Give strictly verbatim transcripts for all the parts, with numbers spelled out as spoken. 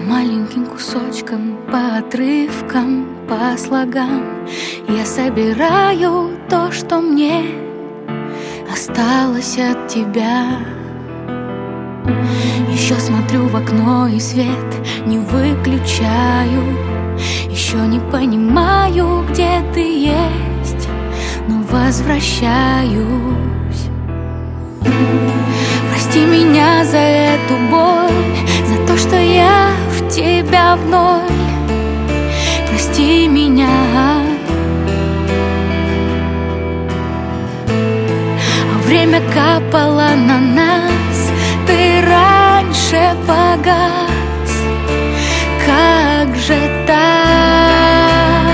маленьким кусочкам, по отрывкам, по слогам я собираю то, что мне осталось от тебя. Еще смотрю в окно и свет не выключаю. Еще не понимаю, где ты есть, но возвращаюсь. Прости меня за эту боль, за то, что я в тебя в ноль. Прости меня. А время капало на нас, ты раньше погас. Как же так?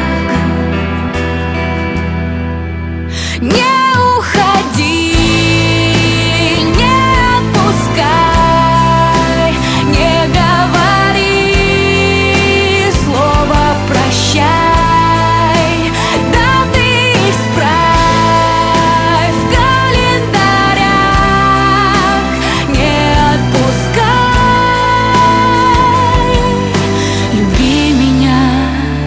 Не уходи, не отпускай, не говори слово прощай. Даты исправь в календарях, не отпускай. Люби меня,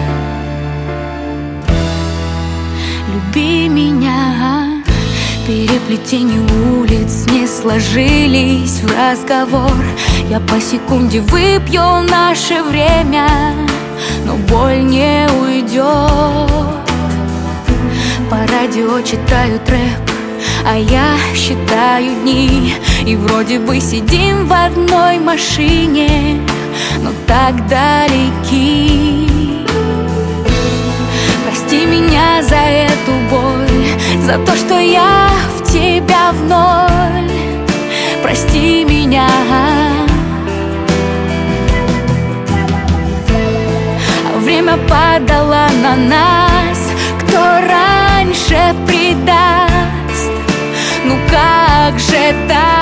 люби меня. Переплетение улиц не сложились в разговор. Я по секунде выпью наше время, но боль не уйдет. По радио читают рэп, а я считаю дни. И вроде бы сидим в одной машине, но так далеки. Прости меня за эту боль, за то, что я в тебя в ноль. Прости меня. Время падало на нас, кто раньше предаст. Ну как же так?